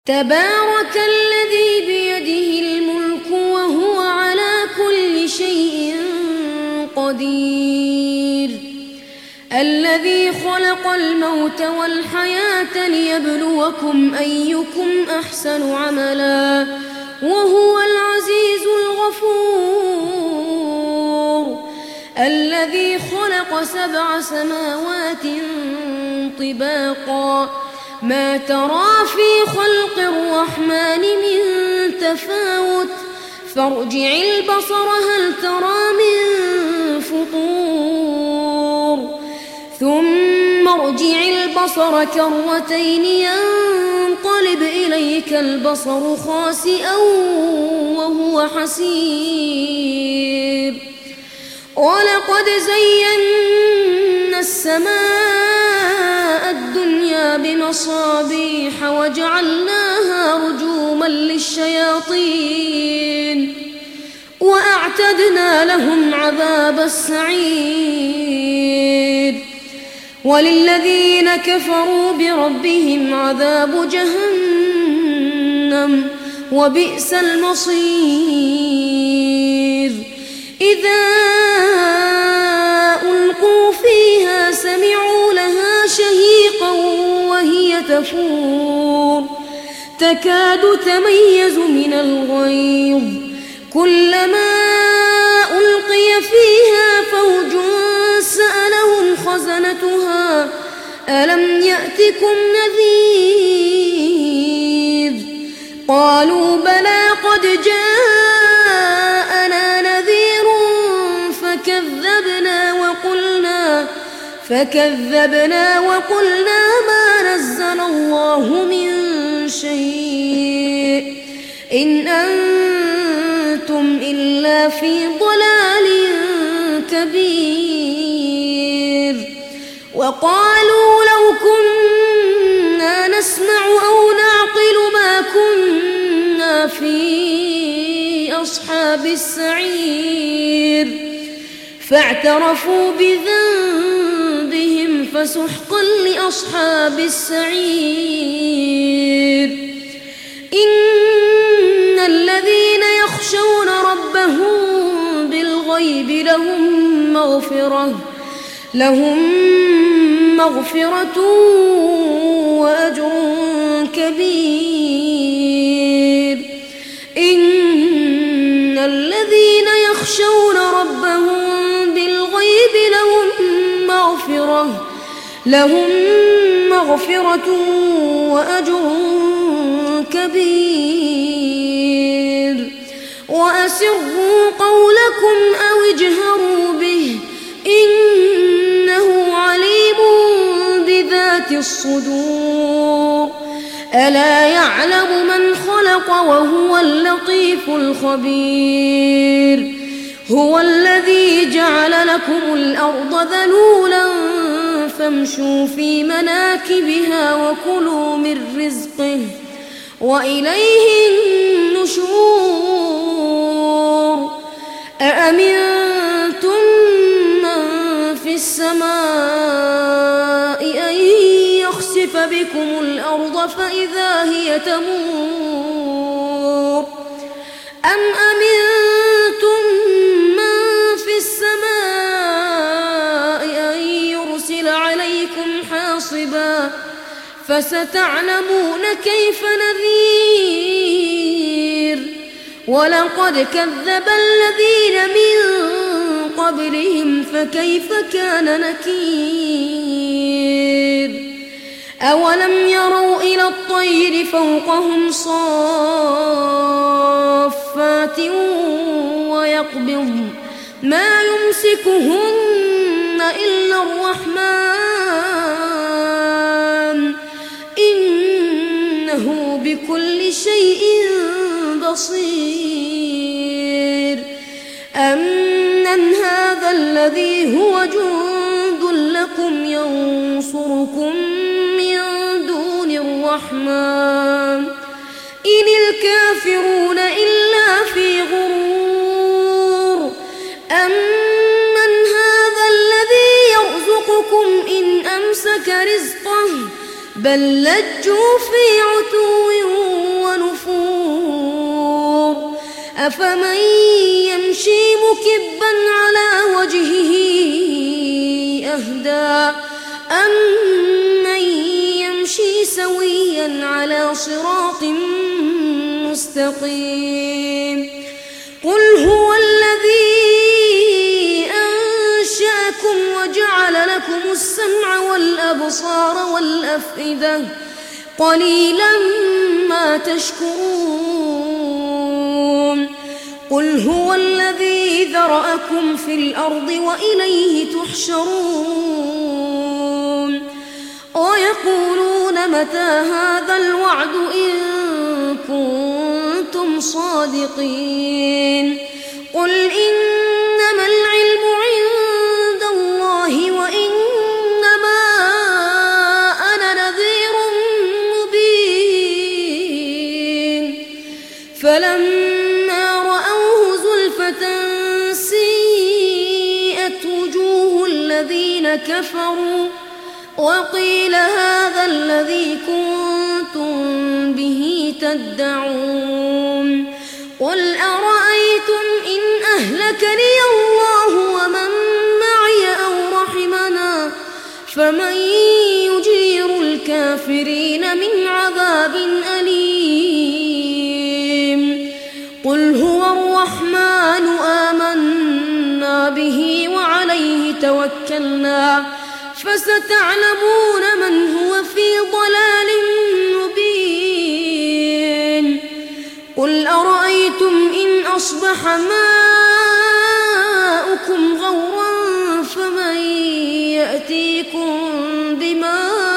تبارك الذي بيده الملك وهو على كل شيء قدير الذي خلق الموت والحياة ليبلوكم أيكم أحسن عملا وهو العزيز الغفور الذي خلق 7 سماوات طباقا ما ترى في خلق الرحمن من تفاوت فارجع البصر هل ترى من فطور ثم ارجع البصر كرتين ينقلب إليك البصر خاسئا وهو حسير ولقد زينا السماء الدنيا بمصابيح وجعلناها رجوما للشياطين وأعتدنا لهم عذاب السعير وللذين كفروا بربهم عذاب جهنم وبئس المصير إذا ألقوا فيها سمعوا لها شهيقا وهي تفور تكاد تميز من الغيظ كلما ألقي فيها فوج سألهم خزنتها ألم يأتكم نذير قالوا بلى قد جاءنا نذير فكذبنا وقلنا ما نزل الله من شيء إن أنتم إلا في ضلال كبير وقالوا لو كنا نسمع أو نعقل ما كنا في أصحاب السعير فاعترفوا بذنبهم فسحقا لأصحاب السعير إن الذين يخشون ربهم بالغيب لهم مغفرة وأجر كبير إن الذين يخشون ربهم بالغيب لهم مغفرة وأجر كبير وأسروا قولكم أو اجهروا به إنه عليم بذات الصدور ألا يعلم من خلق وهو اللطيف الخبير هو الذي جعل لكم الأرض ذلولا فامشوا في مناكبها وكلوا من رزقه وإليه النشور أأمنتم من في السماء أن يخسف بكم الأرض فإذا هي تمور أم أمنتم من في السماء أن يرسل عليكم حاصبا فستعلمون كيف نذير ولقد كذب الذين من قبلهم فكيف كان نكير أولم يروا إلى الطير فوقهم صافات ويقبضن ما يمسكهن إلا الرحمن إنه بكل شيء بصير أمن هذا الذي هو جند لكم ينصركم من دون الرحمن إن الكافرون إلا في غرور أمن هذا الذي يرزقكم إن أمسك رزقه بل لجوا في عتو أفمن يمشي مكبا على وجهه أهدى أمن يمشي سويا على صراط مستقيم قل هو الذي أنشأكم وجعل لكم السمع والأبصار والأفئدة قليلا ما تشكرون قل هو الذي ذرأكم في الأرض وإليه تحشرون ويقولون متى هذا الوعد إن كنتم صادقين قل إنما العلم عند الله وإنما أنا نذير مبين فلما رأوه زلفة سيئت وجوه الذين كفروا وقيل هذا الذي كنتم به تدعون قل أرأيتم إن أهلكني الله ومن معي أو رحمنا فمن يجير الكافرين من عذاب أليم قل هو الرحمن آمنا به وعليه توكلنا فستعلمون من هو في ضلال مبين قل أرأيتم إن أصبح ماؤكم غورا فمن يأتيكم بماء